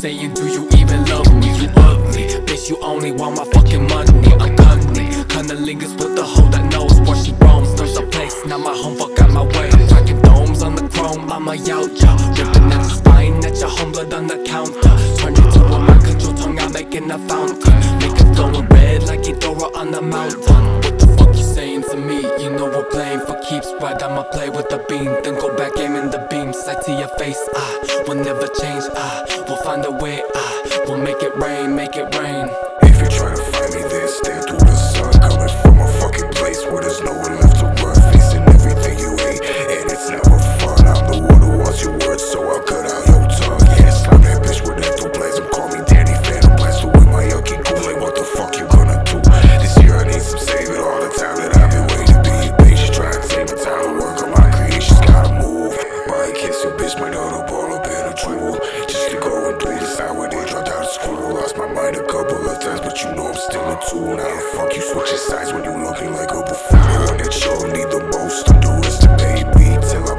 saying, do you even love me? You ugly, bitch, you only want my fucking money. I'm cunning, cunnilingus with the hoe that knows where she roams. There's a place, not my home, fuck out my way. I'm cracking domes on the chrome, I'm a yautja. Ripping at your spine, at your home, blood on the counter. Turn you to a mind control tongue, I'm making a fountain. Make it glowing red like Ghidorah on the mountain. What the fuck you saying to me? You know we're playing for keeps, right? I'ma play with the beam, then go back aiming the beam. Sight to your face, we'll never change, we'll find a way, we'll make it rain, make it rain. If you're trying to find me, then stand through the sun. Coming from a fucking place where there's nowhere left to run. Facing everything you hate, and it's never fun. I'm the one who wants your words, so I'll cut out your tongue. Yeah, slam that bitch with ectoplasm. Call me Danny Phantom Blast with my yucky Kool-Aid. What the fuck you gonna do? This year I need some saving. All the time that I've been waiting to be patient. Try to take my time to work on my creations. Gotta move. My kiss your bitch might not up all up in a drool. Just to go and do this out when they dropped out of school. Lost my mind a couple of times, but you know I'm still a tool. Now the fuck you switching sides when you looking like a buffoon. The one that you need the most underestimate me till